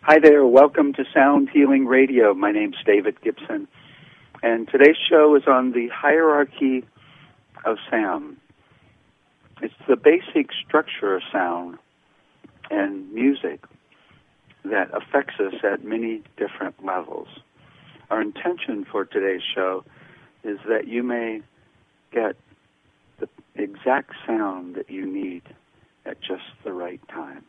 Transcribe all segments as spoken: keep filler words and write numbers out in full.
Hi there, welcome to Sound Healing Radio. My name's David Gibson, and today's show is on the hierarchy of sound. It's the basic structure of sound and music that affects us at many different levels. Our intention for today's show is that you may get the exact sound that you need at just the right time.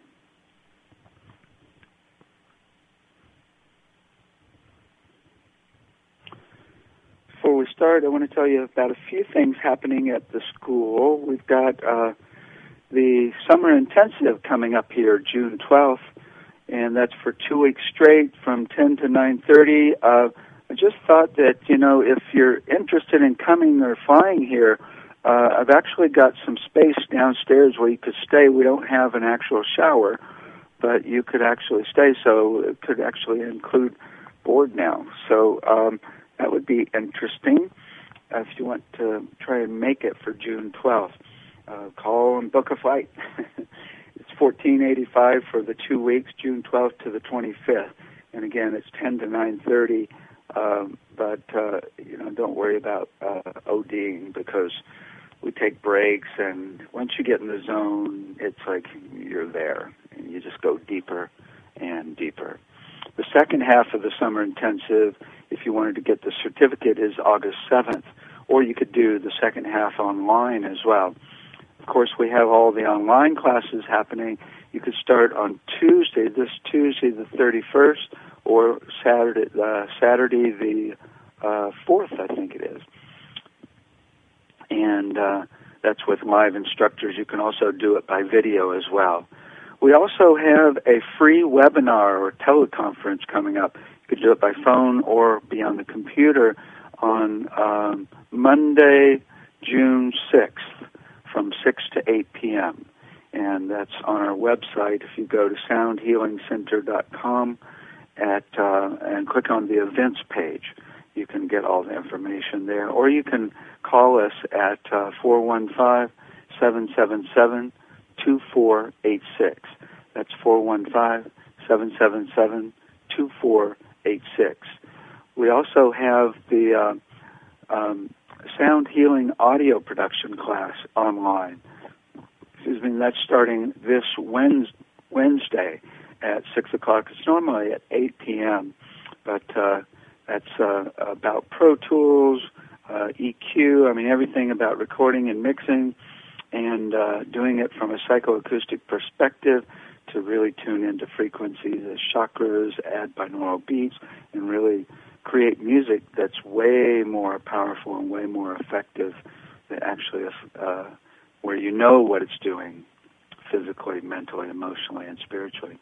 Before we start, I want to tell you about a few things happening at the school. We've got uh, the summer intensive coming up here, June twelfth, and that's for two weeks straight from ten to nine thirty. Uh, I just thought that, you know, if you're interested in coming or flying here, uh, I've actually got some space downstairs where you could stay. We don't have an actual shower, but you could actually stay, so it could actually include board now. So, um, that would be interesting uh, if you want to try and make it for June twelfth. Uh, call and book a flight. It's fourteen eighty-five for the two weeks, June twelfth to the twenty-fifth. And again, it's ten to nine thirty. Um, but, uh, you know, don't worry about uh, ODing because we take breaks. And once you get in the zone, it's like you're there. And you just go deeper and deeper. The second half of the summer intensive, if you wanted to get the certificate, is August seventh, or you could do the second half online as well. Of course, we have all the online classes happening. You could start on Tuesday, this Tuesday the thirty-first, or Saturday, uh, Saturday the uh, fourth, I think it is. And uh, that's with live instructors. You can also do it by video as well. We also have a free webinar or teleconference coming up. You could do it by phone or be on the computer on um, Monday, June sixth from six to eight p.m. And that's on our website. If you go to sound healing center dot com at, uh, and click on the events page, you can get all the information there. Or you can call us at uh, four one five, seven seven seven, two four eight six. That's four one five, seven seven seven, two four eight six. We also have the uh, um, Sound Healing audio production class online. Excuse me, that's starting this Wednesday at six o'clock. It's normally at eight p.m., but uh, that's uh, about Pro Tools, uh, E Q, I mean, everything about recording and mixing, and uh, doing it from a psychoacoustic perspective to really tune into frequencies as chakras, add binaural beats, and really create music that's way more powerful and way more effective than actually uh, where you know what it's doing physically, mentally, emotionally, and spiritually.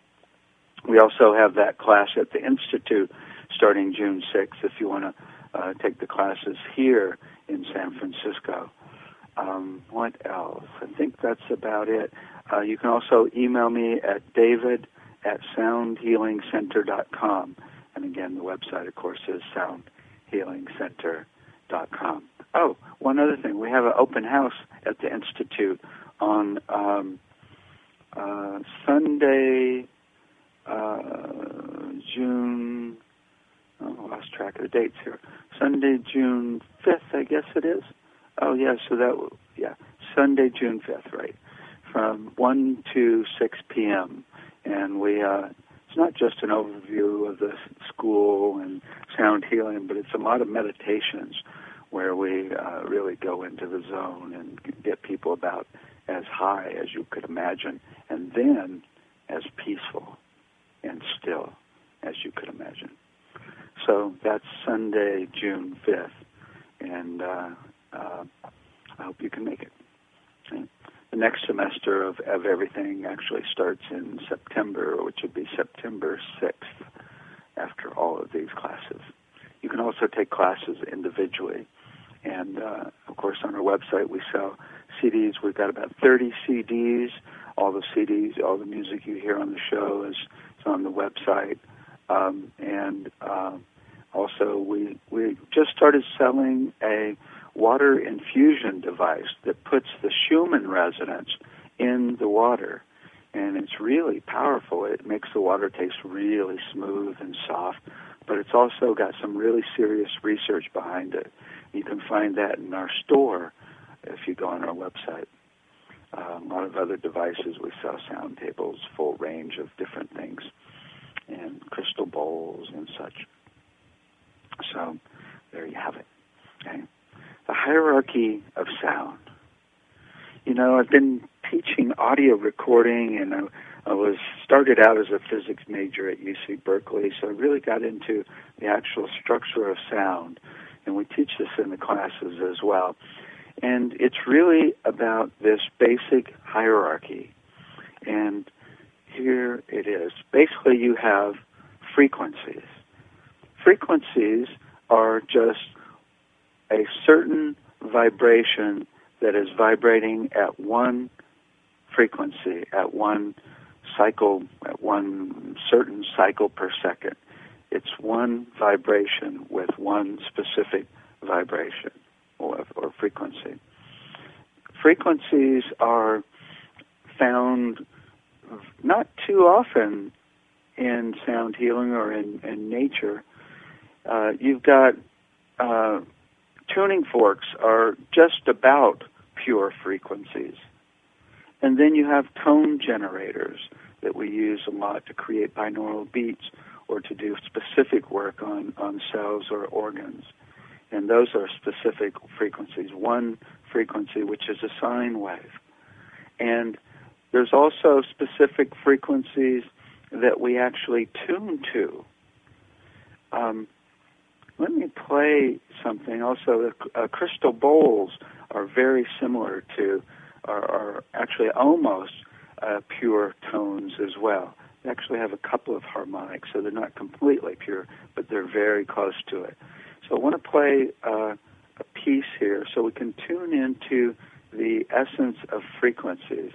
We also have that class at the Institute starting June sixth if you want to uh, take the classes here in San Francisco. Um, what else? I think that's about it. Uh, you can also email me at david at sound healing center dot com. And again, the website, of course, is sound healing center dot com. Oh, one other thing. We have an open house at the Institute on um, uh, Sunday, uh, June, oh, I lost track of the dates here. Sunday, June fifth, I guess it is. Oh, yeah, so that, yeah, Sunday, June fifth, right, from one to six p.m. And we, uh, it's not just an overview of the school and sound healing, but it's a lot of meditations where we uh, really go into the zone and get people about as high as you could imagine, and then as peaceful and still as you could imagine. So that's Sunday, June fifth, and uh, uh, I hope you can make it. Okay. The next semester of, of everything actually starts in September, which would be September sixth after all of these classes. You can also take classes individually. And, uh, of course, on our website we sell C Ds. We've got about thirty C Ds. All the C Ds, all the music you hear on the show is, is on the website. Um, and uh, also we we just started selling a water infusion device that puts the Schumann resonance in the water. and it's really powerful. It makes the water taste really smooth and soft, but it's also got some really serious research behind it. You can find that in our store if you go on our website. Uh, a lot of other devices, we sell sound tables, full range of different things, and crystal bowls and such. So there you have it. Okay. The hierarchy of sound. You know, I've been teaching audio recording, and I, I was started out as a physics major at U C Berkeley, so I really got into the actual structure of sound, and we teach this in the classes as well. And it's really about this basic hierarchy. And here it is. Basically, you have frequencies. Frequencies are just a certain vibration that is vibrating at one frequency, at one cycle, at one certain cycle per second. It's one vibration with one specific vibration or, or frequency. Frequencies are found not too often in sound healing or in, in nature. Uh, you've got uh, tuning forks are just about pure frequencies. And then you have tone generators that we use a lot to create binaural beats or to do specific work on, on cells or organs. And those are specific frequencies. One frequency, which is a sine wave. And there's also specific frequencies that we actually tune to. Um, let me play something. Also, uh, crystal bowls are very similar to, are, are actually almost uh, pure tones as well. They actually have a couple of harmonics, so they're not completely pure, but they're very close to it. So I want to play uh, a piece here so we can tune into the essence of frequencies.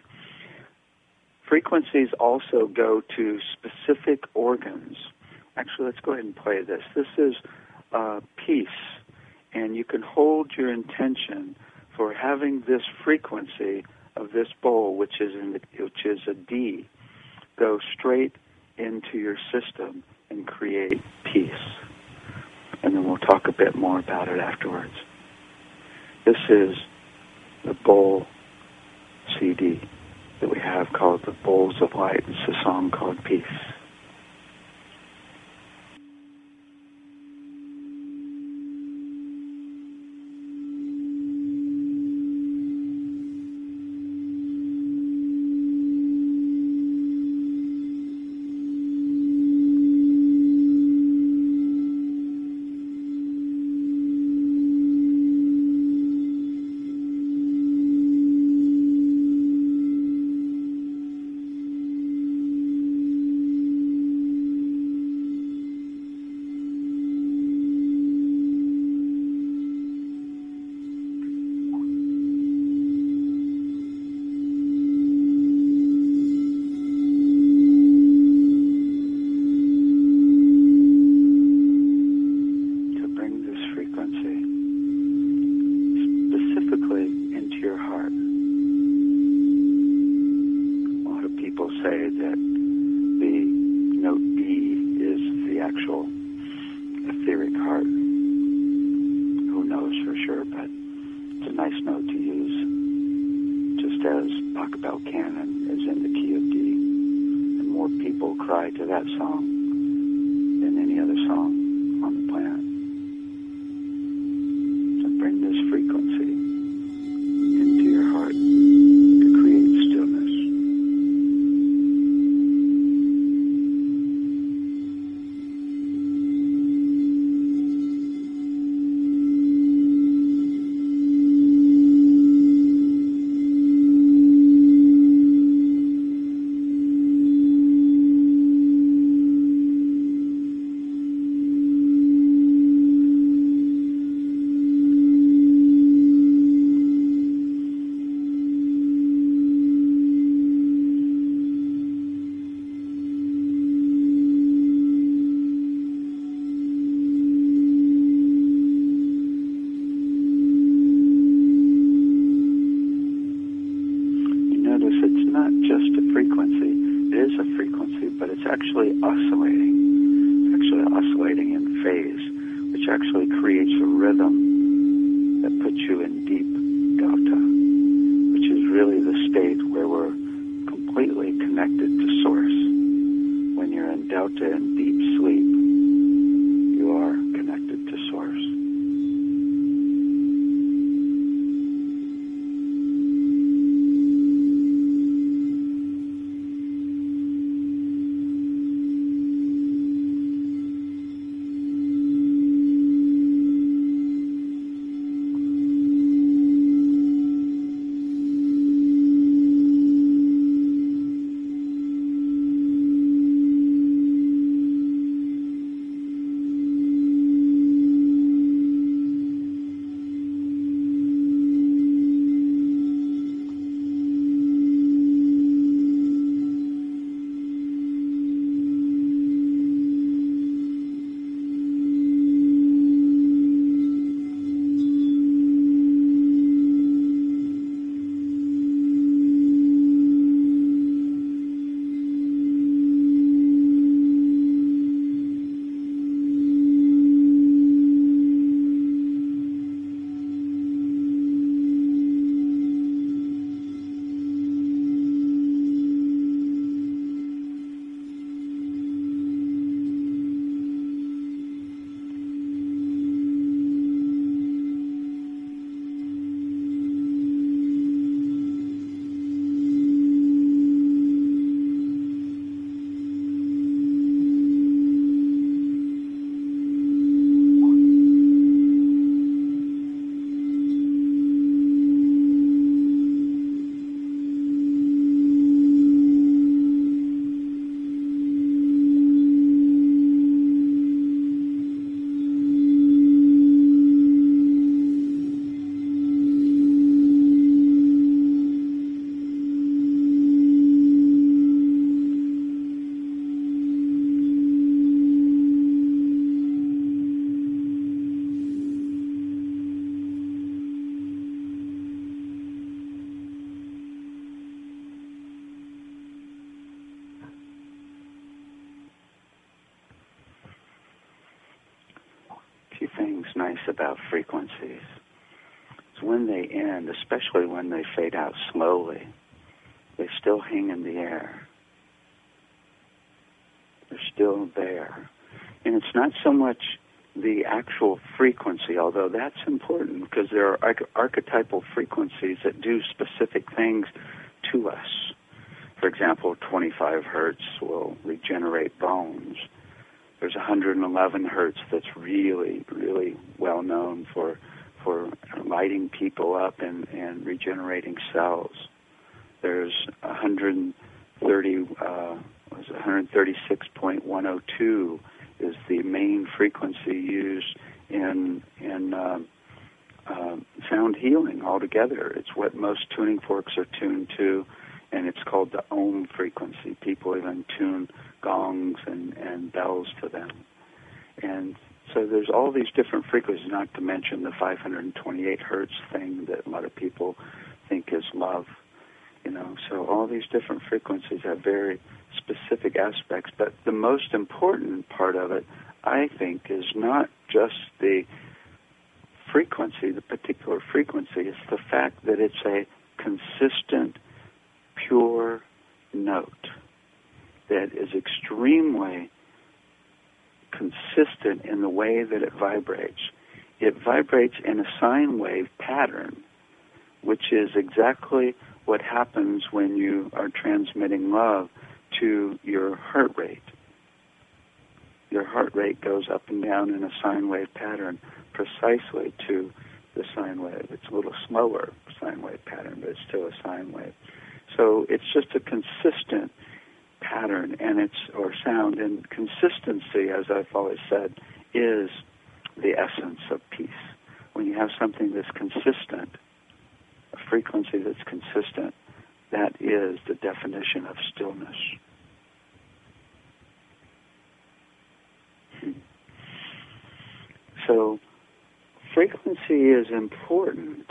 Frequencies also go to specific organs. Actually, let's go ahead and play this. This is a piece, and you can hold your intention for having this frequency of this bowl, which is in the, which is a D, go straight into your system and create peace. And then we'll talk a bit more about it afterwards. This is the bowl C D that we have called the Bowls of Light. It's a song called Peace. frequency, but it's actually oscillating. It's actually oscillating in phase, which actually creates a rhythm that puts you in deep delta, which is really the state where we're completely connected to Source. When you're in delta and deep sleep, you are connected to Source. Nice about frequencies is when they end, especially when they fade out slowly, they still hang in the air. They're still there. And it's not so much the actual frequency, although that's important because there are arch- archetypal frequencies that do specific things to us. For example, twenty-five hertz will regenerate bones. There's one hundred eleven hertz that's really, really well known for for lighting people up and, and regenerating cells. There's one hundred thirty, uh, was one hundred thirty-six point one oh two is the main frequency used in in uh, uh, sound healing altogether. It's what most tuning forks are tuned to, and it's called the Ohm frequency. People even tune gongs and, and bells to them. And so there's all these different frequencies, not to mention the five hundred twenty-eight hertz thing that a lot of people think is love. You know, so all these different frequencies have very specific aspects, but the most important part of it, I think, is not just the frequency, the particular frequency, it's the fact that it's a consistent, pure note that is extremely consistent in the way that it vibrates. It vibrates in a sine wave pattern, which is exactly what happens when you are transmitting love to your heart rate. Your heart rate goes up and down in a sine wave pattern precisely to the sine wave. It's a little slower sine wave pattern, but it's still a sine wave. So it's just a consistent pattern, and it's or sound, and consistency, as I've always said, is the essence of peace. When you have something that's consistent, a frequency that's consistent, that is the definition of stillness. So frequency is important,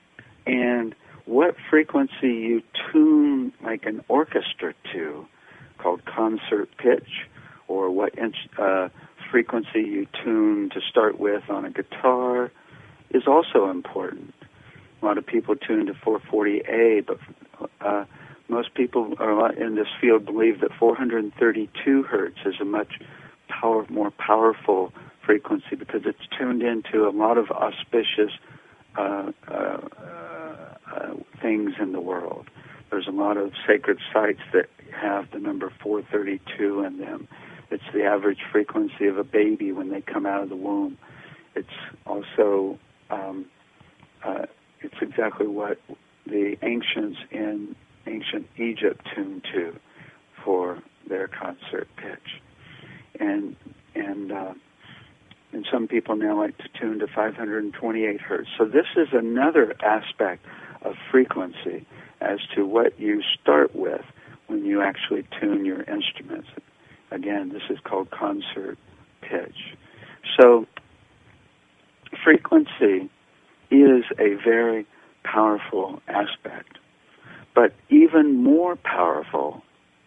and what frequency you tune like an orchestra to called concert pitch, or what inch, uh, frequency you tune to start with on a guitar is also important. A lot of people tune to four forty A, but uh, most people are in this field believe that four thirty-two hertz is a much power, more powerful frequency because it's tuned into a lot of auspicious uh, uh, uh, things in the world. There's a lot of sacred sites that have the number four thirty-two in them. It's the average frequency of a baby when they come out of the womb. It's also, um, uh, it's exactly what the ancients in ancient Egypt tuned to for their concert pitch. And, and, uh, and some people now like to tune to five twenty-eight hertz. So this is another aspect of frequency as to what you start with when you actually tune your instruments. Again, this is called concert pitch. So frequency is a very powerful aspect. But even more powerful,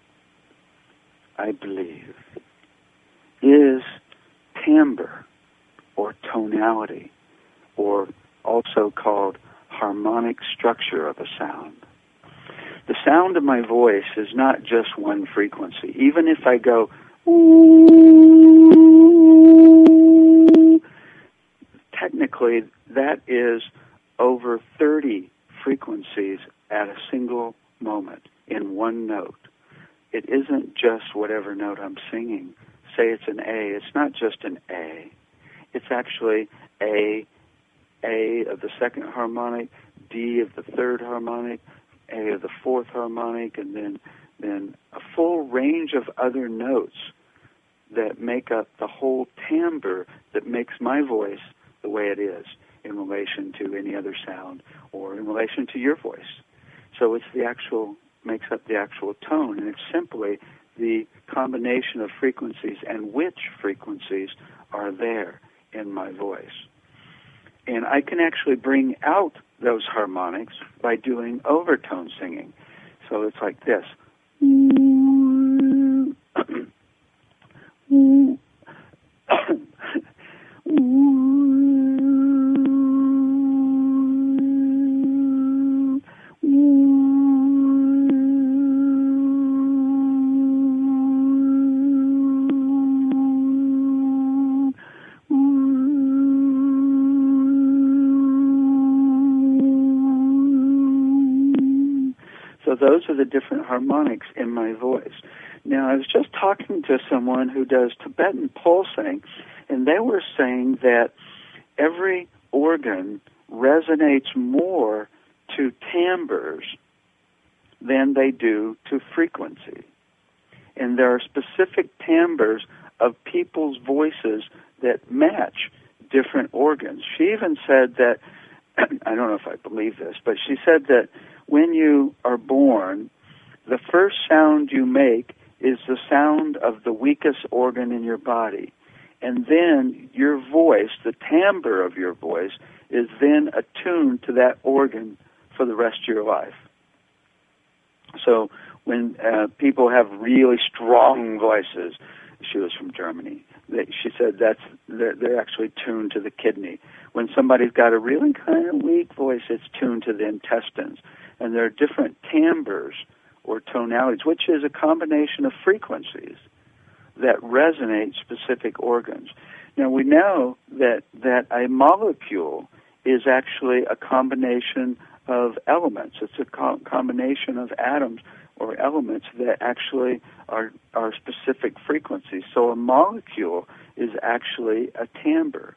I believe, is timbre or tonality, or also called harmonic structure of a sound. The sound of my voice is not just one frequency. Even if I go, ooh, technically that is over thirty frequencies at a single moment in one note. It isn't just whatever note I'm singing. Say it's an A. It's not just an A. It's actually A, A of the second harmonic, D of the third harmonic, A of the fourth harmonic, and then then a full range of other notes that make up the whole timbre that makes my voice the way it is in relation to any other sound or in relation to your voice. So it's the actual, makes up the actual tone, and it's simply the combination of frequencies and which frequencies are there in my voice. And I can actually bring out those harmonics by doing overtone singing. So it's like this. So those are the different harmonics in my voice. Now, I was just talking to someone who does Tibetan pulsing, and they were saying that every organ resonates more to timbres than they do to frequency. And there are specific timbres of people's voices that match different organs. She even said that, I don't know if I believe this, but she said that when you are born, the first sound you make is the sound of the weakest organ in your body. And then your voice, the timbre of your voice, is then attuned to that organ for the rest of your life. So when uh, people have really strong voices, she was from Germany, they, she said that's they're, they're actually tuned to the kidney. When somebody's got a really kind of weak voice, it's tuned to the intestines. And there are different timbres or tonalities, which is a combination of frequencies that resonate specific organs. Now, we know that, that a molecule is actually a combination of elements. It's a co- combination of atoms or elements that actually are, are specific frequencies. So a molecule is actually a timbre.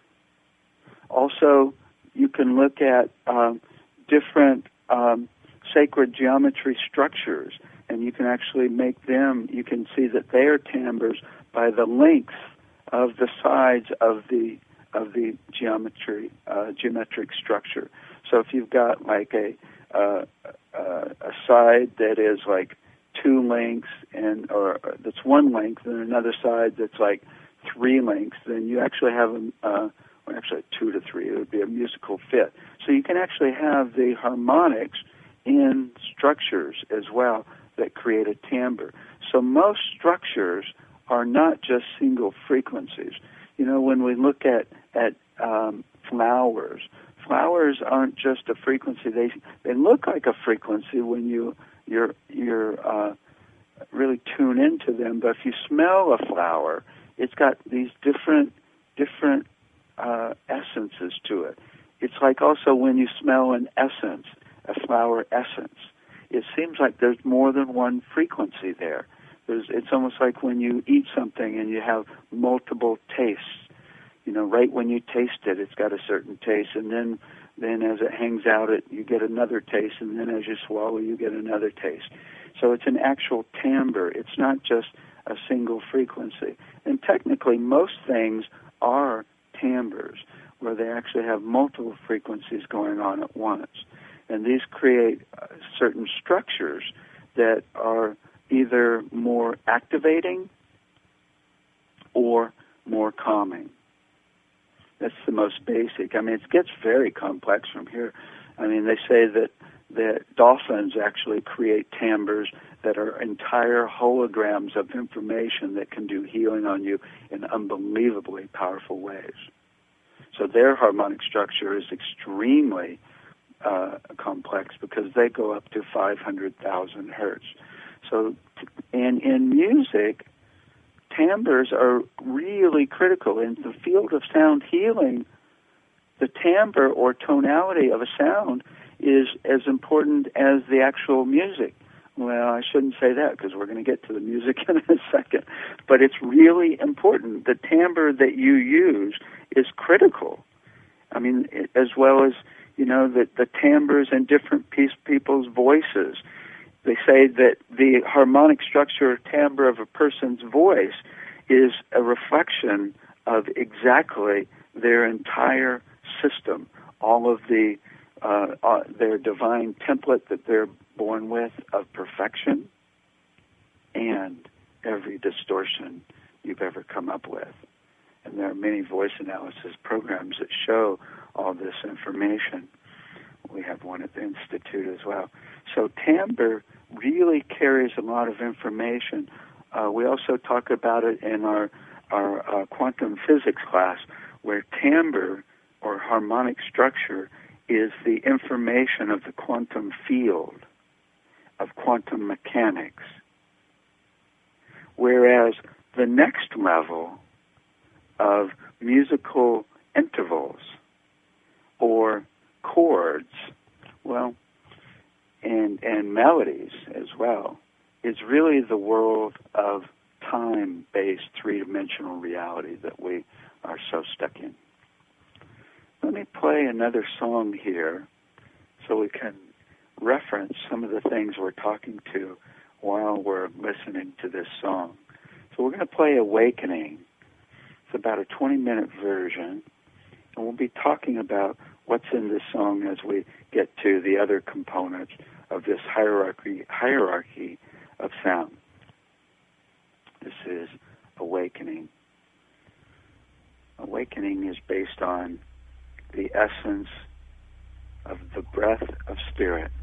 Also, you can look at um, different um, sacred geometry structures, and you can actually make them, you can see that they are timbres by the length of the sides of the of the geometry uh, geometric structure. So if you've got like a uh, uh, a side that is like two lengths and or that's one length, and another side that's like three lengths, then you actually have a uh, well, actually two to three. It would be a musical fit. So you can actually have the harmonics in structures as well that create a timbre. So most structures are not just single frequencies. You know, when we look at, at um, flowers, flowers aren't just a frequency. They they look like a frequency when you you're you're uh, really tune into them. But if you smell a flower, it's got these different different uh, essences to it. It's like also when you smell an essence, a flower essence. It seems like there's more than one frequency there. There's, it's almost like when you eat something and you have multiple tastes. You know, right when you taste it, it's got a certain taste, and then then as it hangs out, it you get another taste, and then as you swallow, you get another taste. So it's an actual timbre. It's not just a single frequency. And technically, most things are timbres, where they actually have multiple frequencies going on at once. And these create uh, certain structures that are either more activating or more calming. That's the most basic. I mean, it gets very complex from here. I mean, they say that, that dolphins actually create timbres that are entire holograms of information that can do healing on you in unbelievably powerful ways. So their harmonic structure is extremely uh, complex because they go up to five hundred thousand hertz. So, and in music, timbres are really critical. In the field of sound healing, the timbre or tonality of a sound is as important as the actual music. Well, I shouldn't say that because we're going to get to the music in a second. But it's really important. The timbre that you use is critical. I mean, as well as, you know, the, the timbres in different piece, people's voices. They say that the harmonic structure or timbre of a person's voice is a reflection of exactly their entire system, all of the uh, uh, their divine template that they're born with of perfection, and every distortion you've ever come up with. And there are many voice analysis programs that show all this information. We have one at the Institute as well. So timbre really carries a lot of information. Uh, we also talk about it in our, our uh, quantum physics class, where timbre or harmonic structure is the information of the quantum field, of quantum mechanics. Whereas the next level of musical intervals or chords, well, and and melodies as well, is really the world of time-based three-dimensional reality that we are so stuck in. Let me play another song here so we can reference some of the things we're talking to while we're listening to this song. So we're going to play Awakening. It's about a twenty-minute version, and we'll be talking about what's in this song as we get to the other components of this hierarchy hierarchy of sound. This is Awakening. Awakening is based on the essence of the breath of spirit.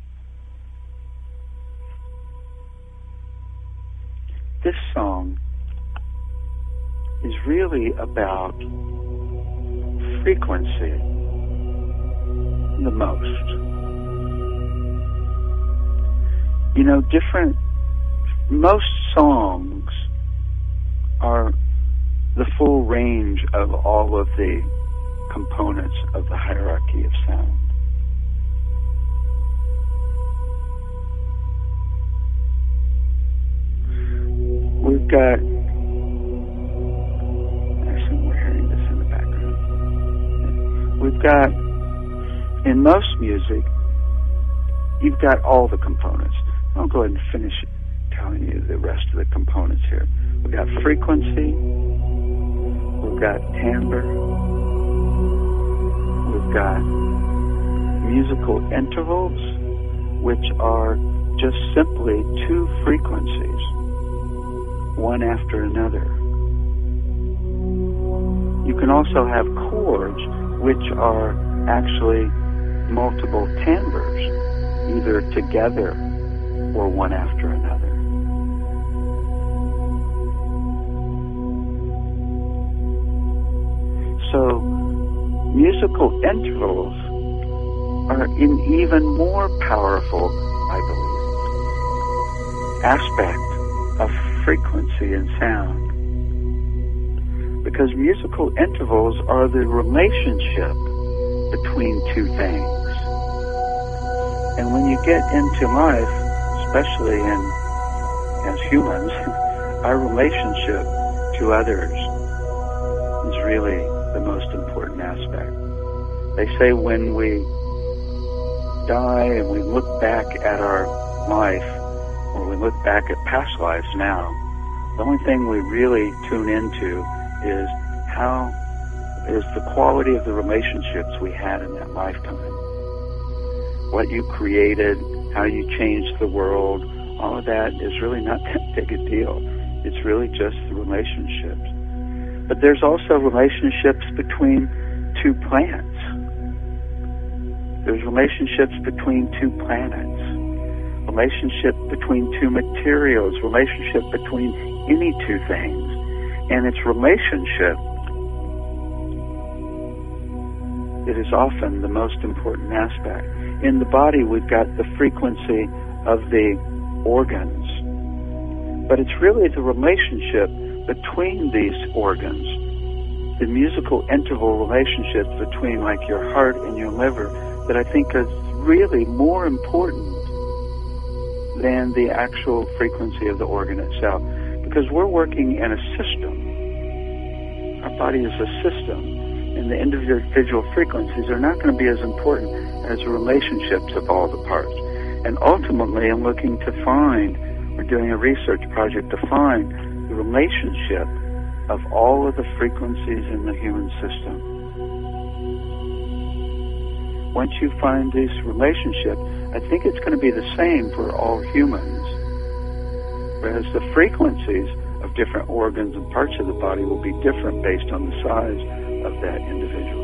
This song is really about frequency the most. You know, different, most songs are the full range of all of the components of the hierarchy of sound. We've got, I assume we're hearing this in the background. We've got, in most music, you've got all the components. I'll go ahead and finish telling you the rest of the components here. We've got frequency, we've got timbre, we've got musical intervals, which are just simply two frequencies, one after another. You can also have chords, which are actually multiple timbres, either together or one after another. So, musical intervals are an even more powerful, I believe, aspect of frequency and sound. Because musical intervals are the relationship between two things. And when you get into life, especially in as humans, our relationship to others is really the most important aspect. They say when we die and we look back at our life, or we look back at past lives now, the only thing we really tune into is how is the quality of the relationships we had in that lifetime. What you created, how you changed the world, all of that is really not that big a deal. It's really just the relationships. But there's also relationships between two plants. There's relationships between two planets. Relationship between two materials. Relationship between any two things. And it's relationship that is often the most important aspect. In the body, we've got the frequency of the organs. But it's really the relationship between these organs, the musical interval relationships between like your heart and your liver, that I think is really more important than the actual frequency of the organ itself. Because we're working in a system. Our body is a system, and the individual frequencies are not going to be as important as the relationships of all the parts. And ultimately, I'm looking to find, we're doing a research project to find the relationship of all of the frequencies in the human system. Once you find this relationship, I think it's going to be the same for all humans. Whereas the frequencies of different organs and parts of the body will be different based on the size of that individual.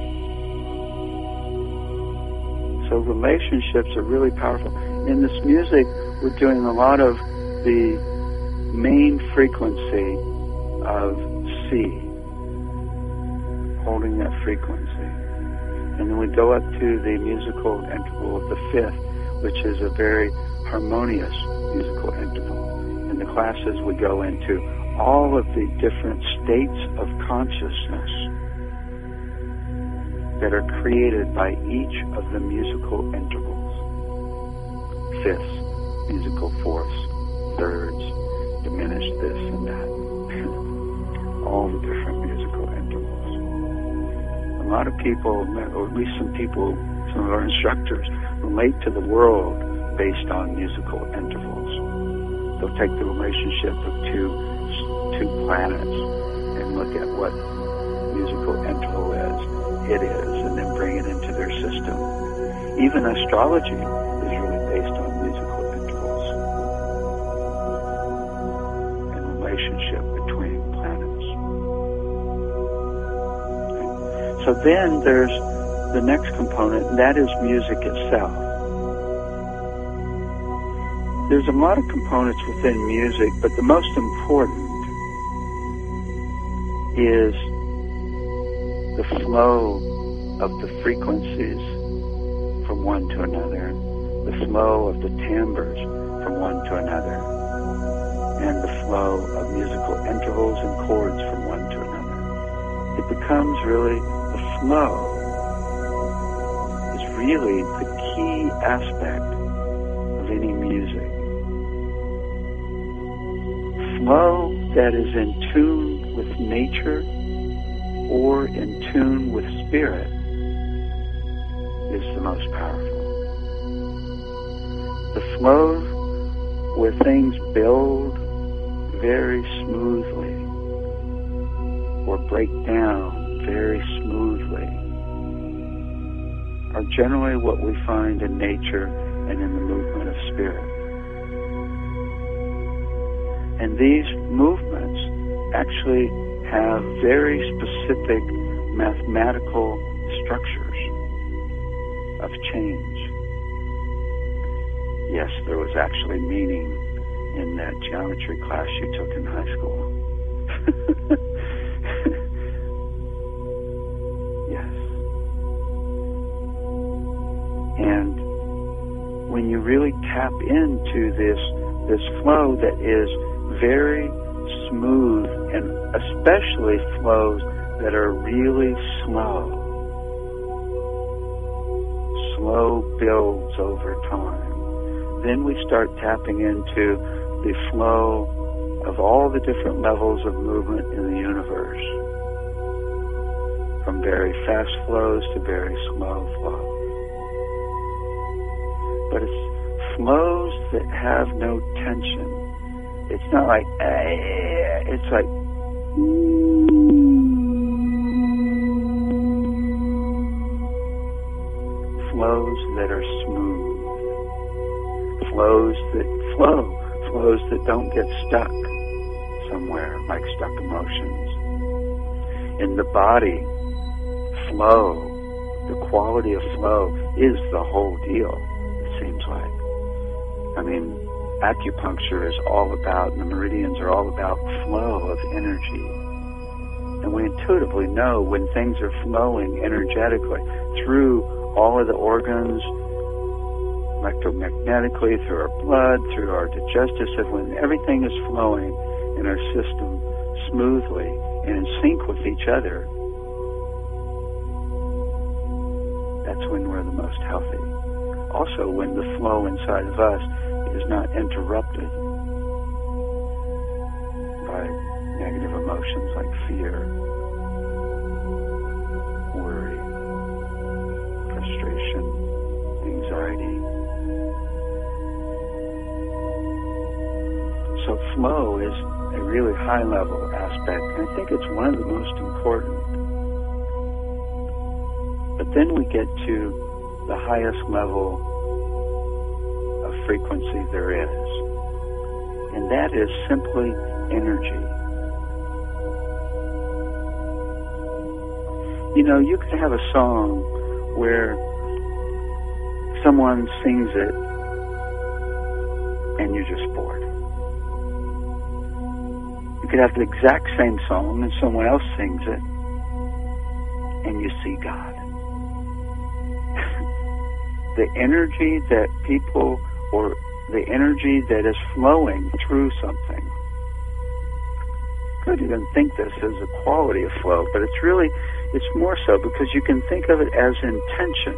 So relationships are really powerful. In this music, we're doing a lot of the main frequency of C, holding that frequency. And then we go up to the musical interval of the fifth, which is a very harmonious musical interval. In the classes, we go into all of the different states of consciousness that are created by each of the musical intervals. Fifths, musical fourths, thirds, diminished this and that. All the different musical intervals. A lot of people, or at least some people, some of our instructors, relate to the world based on musical intervals. They'll take the relationship of two two planets and look at what musical interval is, it is, and then bring it into their system. Even astrology is really based on musical intervals and relationship between planets. Okay. So then there's the next component, and that is music itself. There's a lot of components within music, but the most important is the flow of the frequencies from one to another, the flow of the timbres from one to another, and the flow of musical intervals and chords from one to another. It becomes really the flow is really the key aspect of any music. Flow that is in tune with nature or in tune with spirit is the most powerful. The flow where things build very smoothly or break down very smoothly are generally what we find in nature and in the movement of spirit. And these movements actually have very specific mathematical structures of change. yes, there was actually meaning in that geometry class you took in high school. Yes. And when you really tap into this this flow that is very smooth, and especially flows that are really slow, slow builds over time, then we start tapping into the flow of all the different levels of movement in the universe, from very fast flows to very slow flows. But it's flows that have no tension. It's not like, eh, it's like, flows that are smooth, flows that flow, flows that don't get stuck somewhere, like stuck emotions. In the body, flow, the quality of flow is the whole deal, it seems like. I mean, acupuncture is all about, and the meridians are all about flow of energy. And we intuitively know when things are flowing energetically through all of the organs, electromagnetically, through our blood, through our digestive system, when everything is flowing in our system smoothly and in sync with each other, that's when we're the most healthy. Also, when the flow inside of us is not interrupted by negative emotions like fear, worry, frustration, anxiety. So flow is a really high level aspect, and I think it's one of the most important. But then we get to the highest level of frequency there is, and that is simply energy. You know, you could have a song where someone sings it and you're just bored. You could have the exact same song and someone else sings it and you see God. The energy that people, or the energy that is flowing through something. I could even think this as a quality of flow, but it's really, it's more so because you can think of it as intention.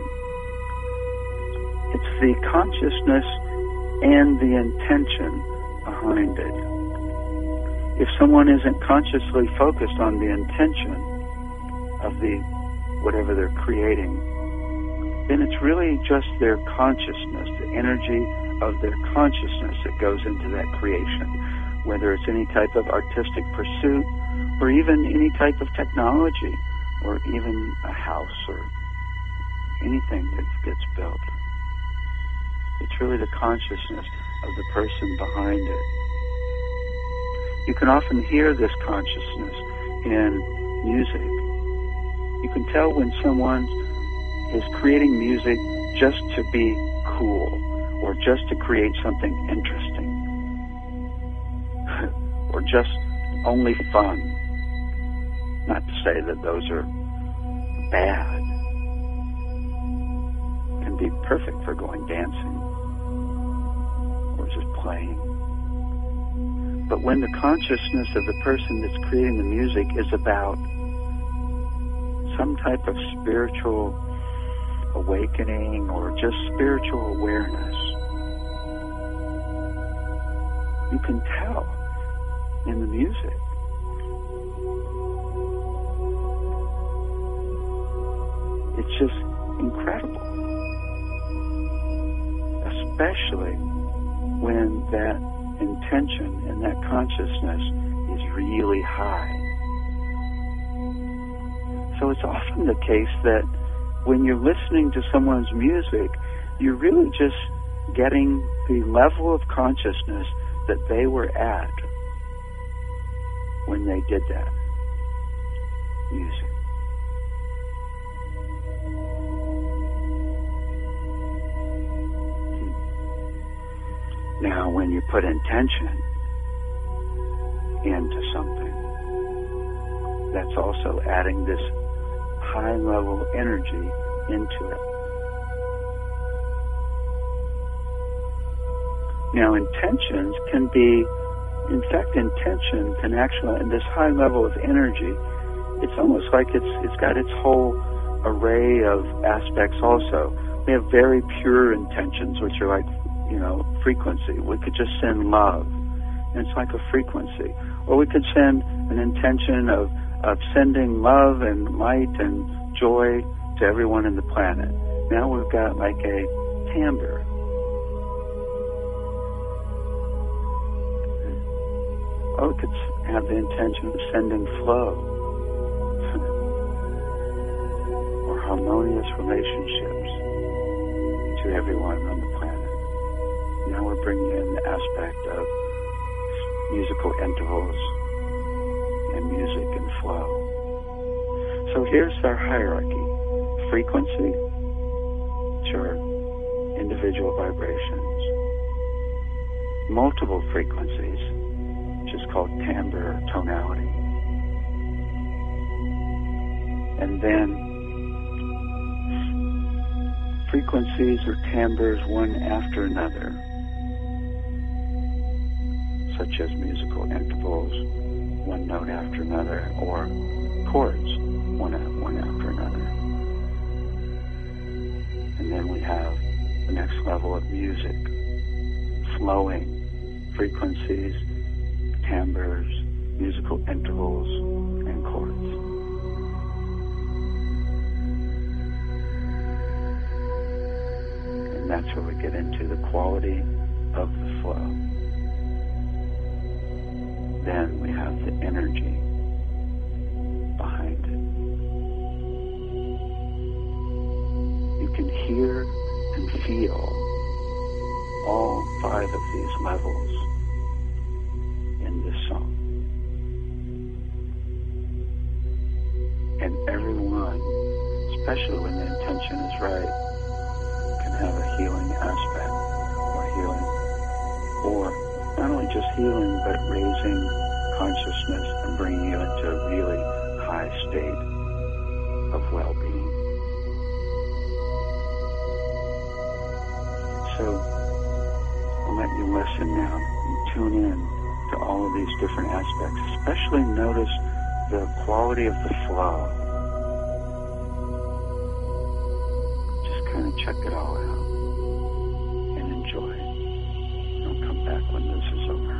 It's the consciousness and the intention behind it. If someone isn't consciously focused on the intention of the whatever they're creating, then it's really just their consciousness, the energy of their consciousness that goes into that creation, whether it's any type of artistic pursuit or even any type of technology or even a house or anything that gets built. It's really the consciousness of the person behind it. You can often hear this consciousness in music. You can tell when someone is creating music just to be cool or just to create something interesting or just only fun. Not to say that those are bad. Can be perfect for going dancing or just playing. But when the consciousness of the person that's creating the music is about some type of spiritual awakening or just spiritual awareness, you can tell in the music. It's just incredible, especially when that intention and that consciousness is really high. So it's often the case that when you're listening to someone's music, you're really just getting the level of consciousness that they were at when they did that music. Now, when you put intention into something, that's also adding this high-level energy into it. Now, intentions can be, in fact, intention can actually, in this high level of energy, it's almost like it's it's got its whole array of aspects also. We have very pure intentions, which are like, you know, frequency. We could just send love, and it's like a frequency. Or we could send an intention of, of sending love and light and joy to everyone in the planet. Now we've got like a timbre. Or we could have the intention of sending flow or harmonious relationships to everyone on the planet. Now we're bringing in the aspect of musical intervals and music and flow. So here's our hierarchy. Frequency, which are individual vibrations. Multiple frequencies, which is called timbre or tonality. And then frequencies or timbres one after another, such as musical intervals, one note after another, or chords, one, one after another. And then we have the next level of music, flowing frequencies, timbres, musical intervals, and chords. And that's where we get into the quality of the flow. Then we have the energy behind it. You can hear and feel all five of these levels in this song. And everyone, especially when the intention is right, can have a healing aspect or healing, or not only just healing, but raising consciousness and bringing you into a really high state of well-being. So I'll let you listen now and tune in to all of these different aspects. Especially notice the quality of the flow. Just kind of check it all out and enjoy it. I'll come back when this is over.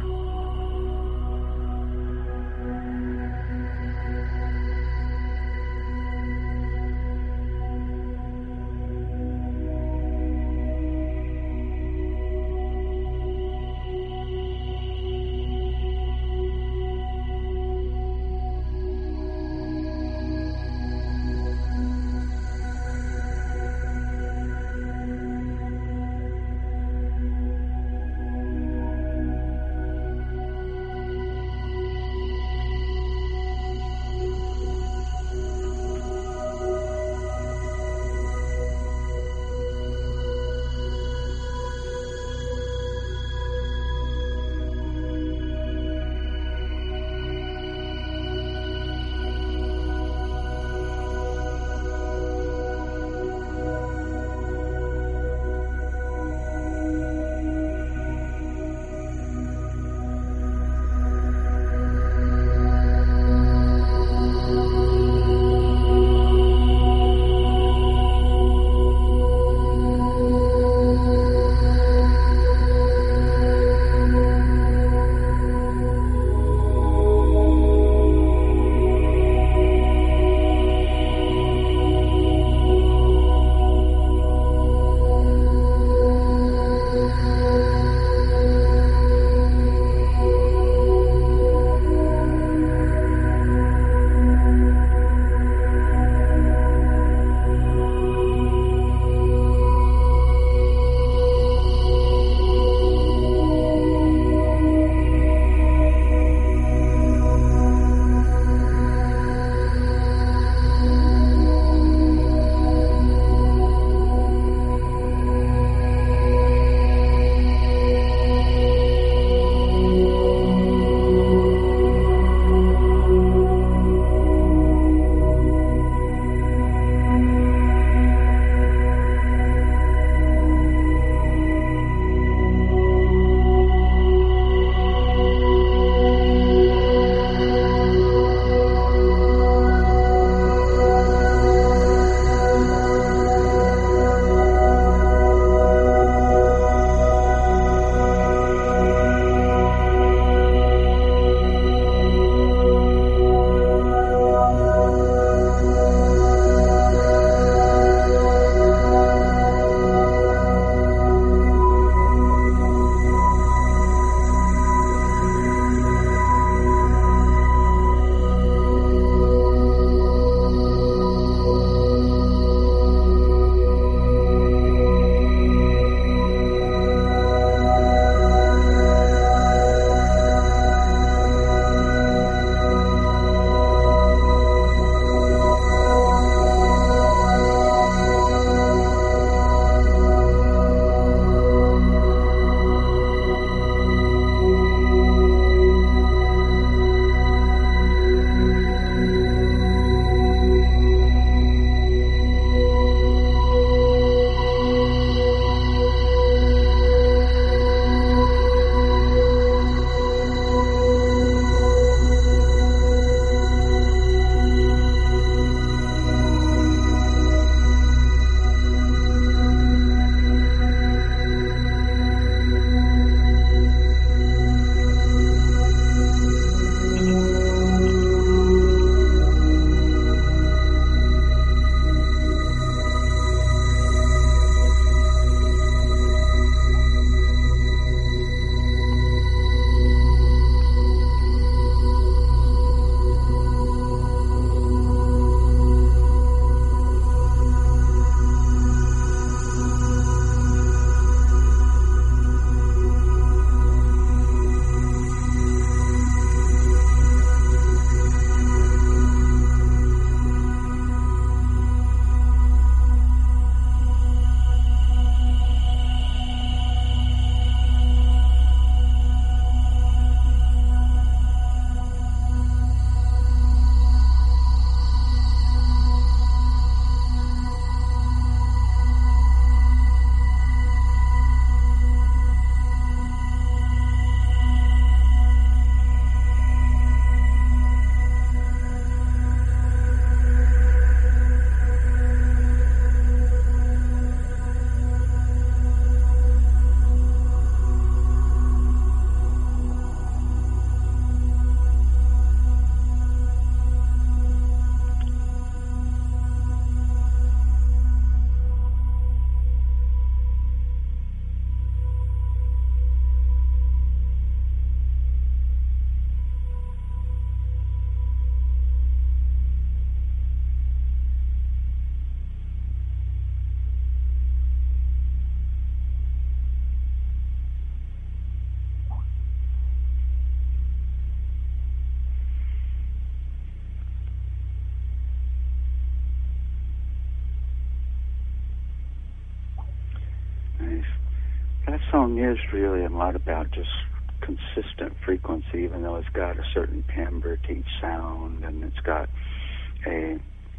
that song is really a lot about just consistent frequency, even though it's got a certain timbre to each sound, and it's got a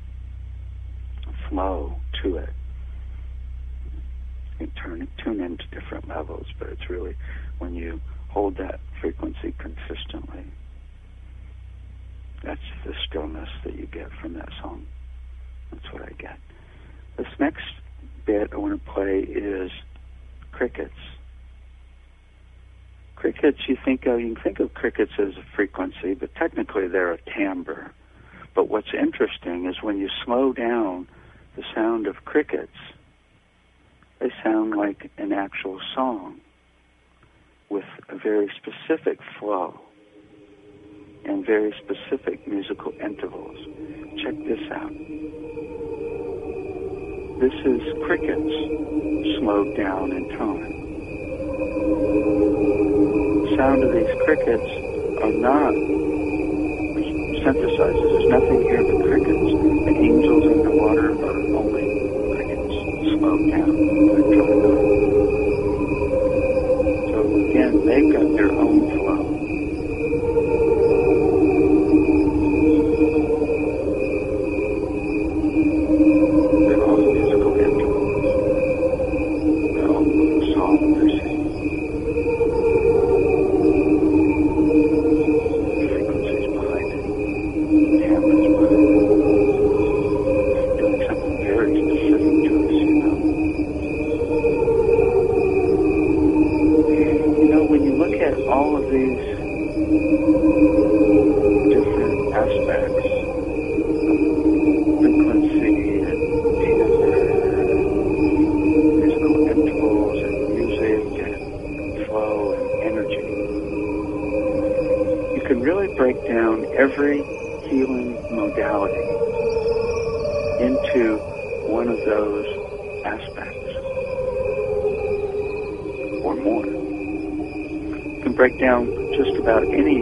flow to it. You can turn, tune into different levels, but it's really when you hold that frequency consistently, that's the stillness that you get from that song. That's what I get. This next bit I want to play is crickets. Crickets, you think of, you can think of crickets as a frequency, but technically they're a timbre. But what's interesting is when you slow down the sound of crickets, they sound like an actual song with a very specific flow and very specific musical intervals. Check this out. This is crickets slowed down in time. The sound of these crickets are not synthesized. There's nothing here but crickets. The angels in the water are only crickets slowed down electronically. So again, they've got their own flow. They're all musical intervals. They're all songs they're singing. Frequencies behind it. Timbres behind it. Doing something very specific to us, you know. You know, when you look at all of these different aspects of frequency and timbre and musical intervals and music and flow and energy, you can really break down every healing modality into one of those aspects or more. You can break down just about any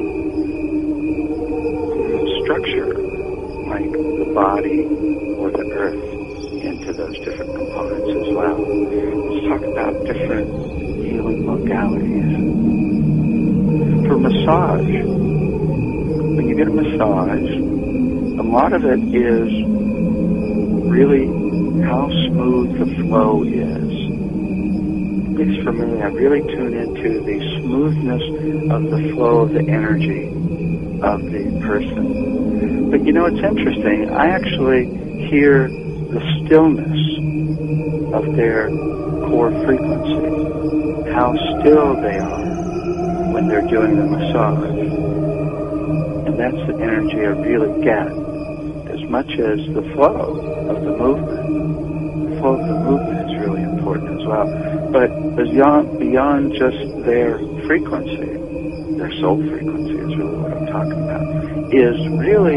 structure, like the body or the earth, into those different components as well. Let's talk about different healing modalities. For massage, when you get a massage, a lot of it is really how smooth the flow is. At least for me, I really tune into the smoothness of the flow of the energy of the person. But you know, it's interesting. I actually hear the stillness of their core frequency, how still they are when they're doing the massage. And that's the energy I really get, as much as the flow of the movement. The flow of the movement is really important as well. But beyond, beyond just their frequency, their soul frequency is really what I'm talking about, is really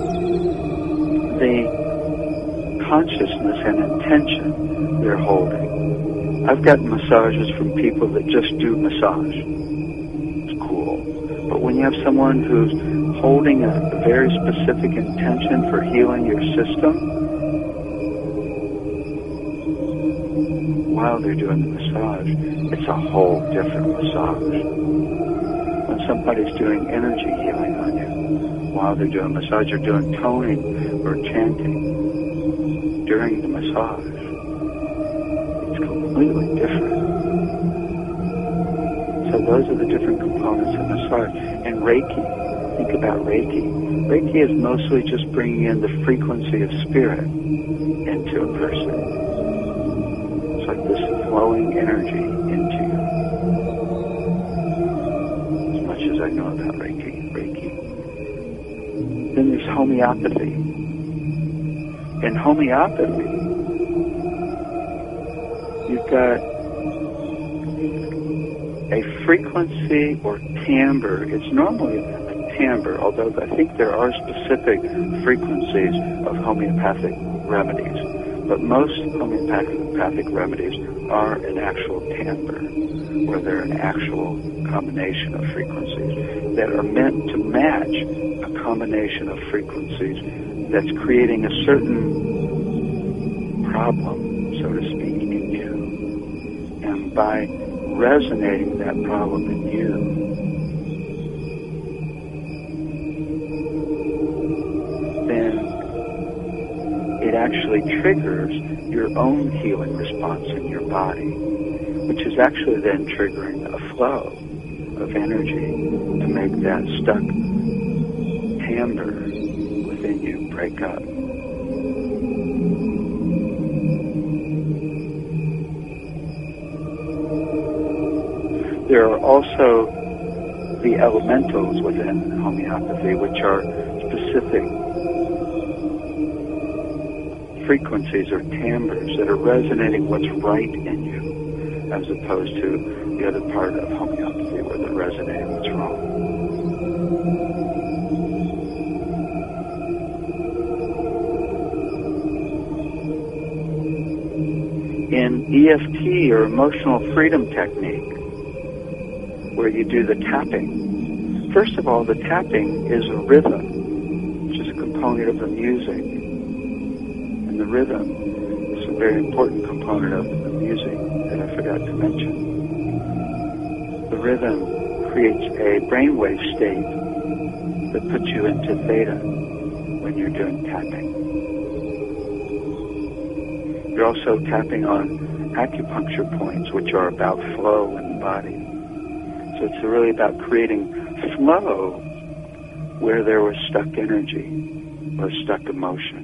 the consciousness and intention they're holding. I've gotten massages from people that just do massage. It's cool. But when you have someone who's holding a, a very specific intention for healing your system while they're doing the massage, it's a whole different massage. When somebody's doing energy healing on you while they're doing massage, or doing toning or chanting during the massage, it's completely different. So those are the different components of massage. And Reiki, think about Reiki. Reiki is mostly just bringing in the frequency of spirit into a person. It's like this flowing energy into you. As much as I know about Reiki. Reiki. Then there's homeopathy. In homeopathy, you've got a frequency or timbre. It's normally a timbre, although I think there are specific frequencies of homeopathic remedies. But most homeopathic remedies are an actual timbre, where they're an actual combination of frequencies that are meant to match a combination of frequencies that's creating a certain problem, so to speak, in you. And by resonating that problem in you, then it actually triggers your own healing response in your body, which is actually then triggering a flow of energy to make that stuck timbre within you break up. There are also the elementals within homeopathy, which are specific frequencies or timbres that are resonating what's right in you, as opposed to the other part of homeopathy where they're resonating what's wrong. In E F T, or emotional freedom technique, where you do the tapping, first of all, the tapping is a rhythm, which is a component of the music. And the rhythm is a very important component of the music that I forgot to mention. The rhythm creates a brainwave state that puts you into theta when you're doing tapping. You're also tapping on acupuncture points, which are about flow in the body. So it's really about creating flow where there was stuck energy or stuck emotion.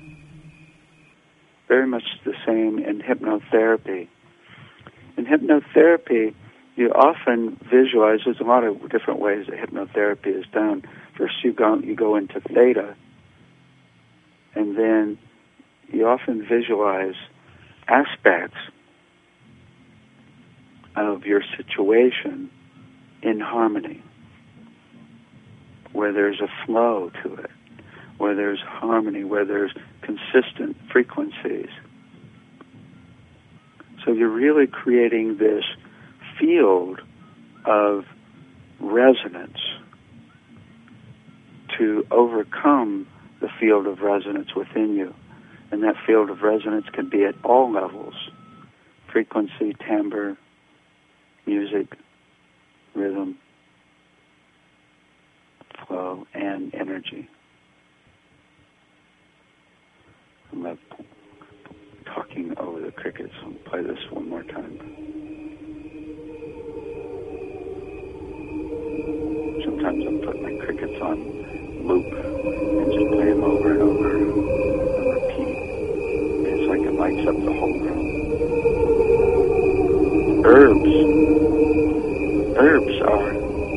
Very much the same in hypnotherapy. In hypnotherapy, you often visualize, there's a lot of different ways that hypnotherapy is done. First you go, you go into theta, and then you often visualize aspects of your situation in harmony, where there's a flow to it, where there's harmony, where there's consistent frequencies. So you're really creating this field of resonance to overcome the field of resonance within you. And that field of resonance can be at all levels: frequency, timbre, music, rhythm, flow, and energy. I'm not talking over the crickets. I'll play this one more time. Sometimes I'll put my crickets on loop and just play them over and over and repeat. It's like it lights up the whole room. Herbs. Herbs are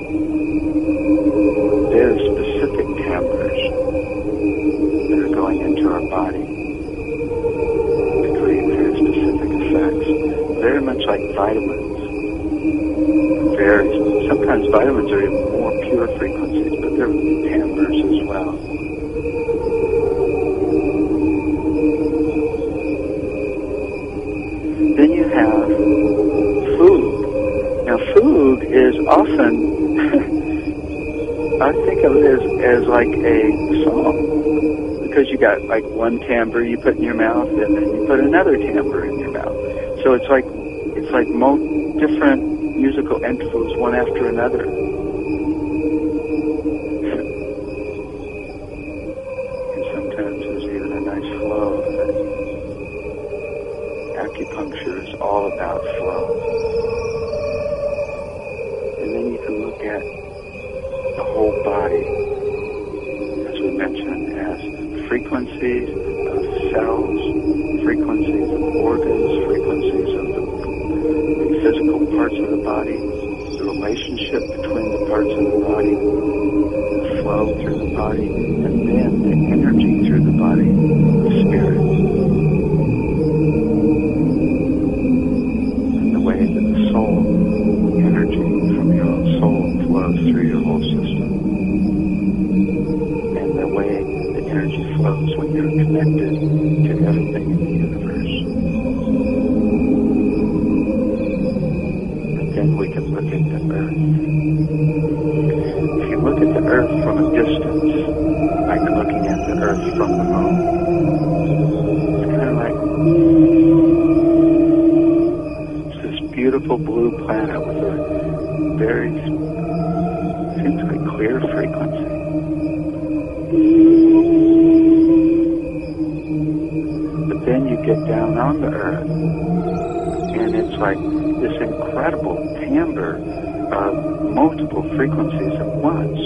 very specific timbres that are going into our body to create very specific effects. Very much like vitamins. Very, sometimes vitamins are even more pure frequencies, but they're timbres as well. Then you have food. Now, food is often, I think of it as, as like a song, because you got like one timbre you put in your mouth, and then you put another timbre in your mouth. So it's like it's like mo- different musical intervals, one after another. And sometimes there's even a nice flow of it. Acupuncture is all about flow. And then you can look at the whole body, as we mentioned, as frequencies of cells, frequencies of organs, frequencies of the, the physical parts of the body, the relationship between the parts of the body, the flow through the body, and then the energy through the body, the spirit. And the way that the soul, energy from your own soul flows through your whole system. And the way the energy flows when you're connected to everything in the universe. And then we can look at the earth. If you look at the earth from a distance, like looking at the earth from the moon, it's kind of like it's this beautiful blue planet with a very, seems like clear frequency. But then you get down on the Earth, and it's like this incredible timbre of multiple frequencies at once.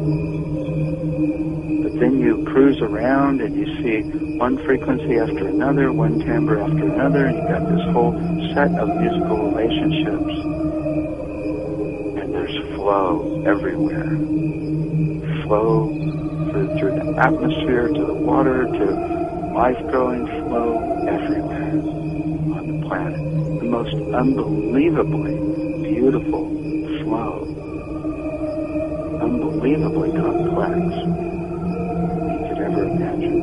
But then you cruise around and you see one frequency after another, one timbre after another, and you've got this whole set of musical relationships. And there's flow everywhere. Flow through, through the atmosphere, to the water, to life-growing flow everywhere on the planet. The most unbelievably beautiful flow. Unbelievably complex. You could ever imagine.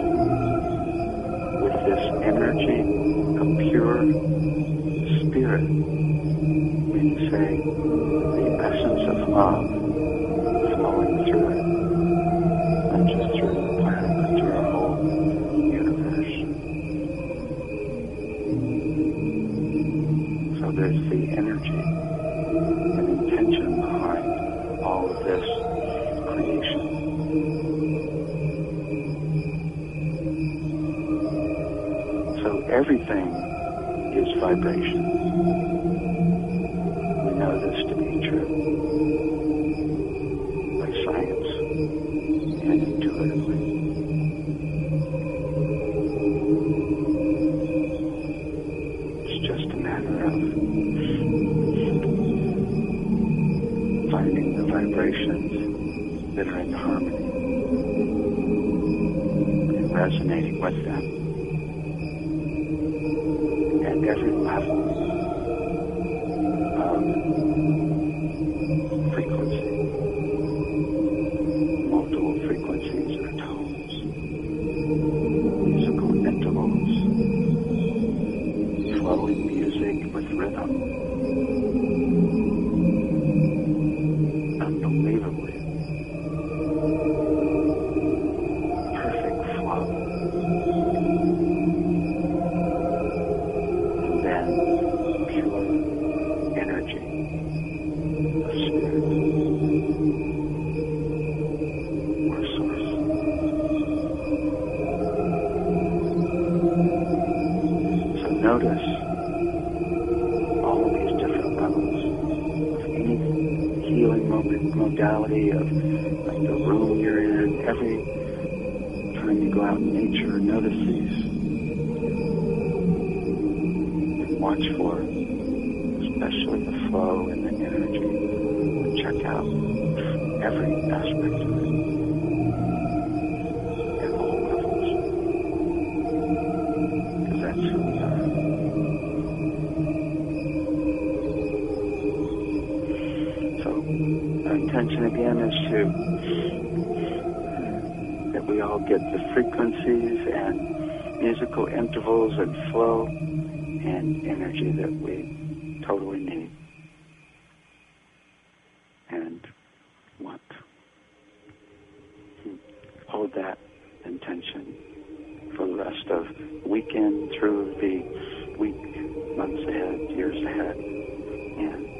With this energy of pure spirit, we can say the essence of love flowing through it, not just through the planet, but through our whole universe. So there's the energy and intention behind all of this creation. So everything is vibration. We know this to be true by science and intuitively. It's just a matter of finding the vibrations that are in harmony and resonating with them. Every level of frequency, multiple frequencies or tones, musical intervals, flowing music with rhythm, unbelievably perfect flow. Notice all of these different levels of any healing modality of like the room you're in. Every time you go out in nature, notice these and watch for especially the flow and the energy, and check out every aspect of it at all levels, because that's who we are. Our intention again is to that we all get the frequencies and musical intervals and flow and energy that we totally need and want. Hold that intention for the rest of the weekend, through the week, months ahead, years ahead, and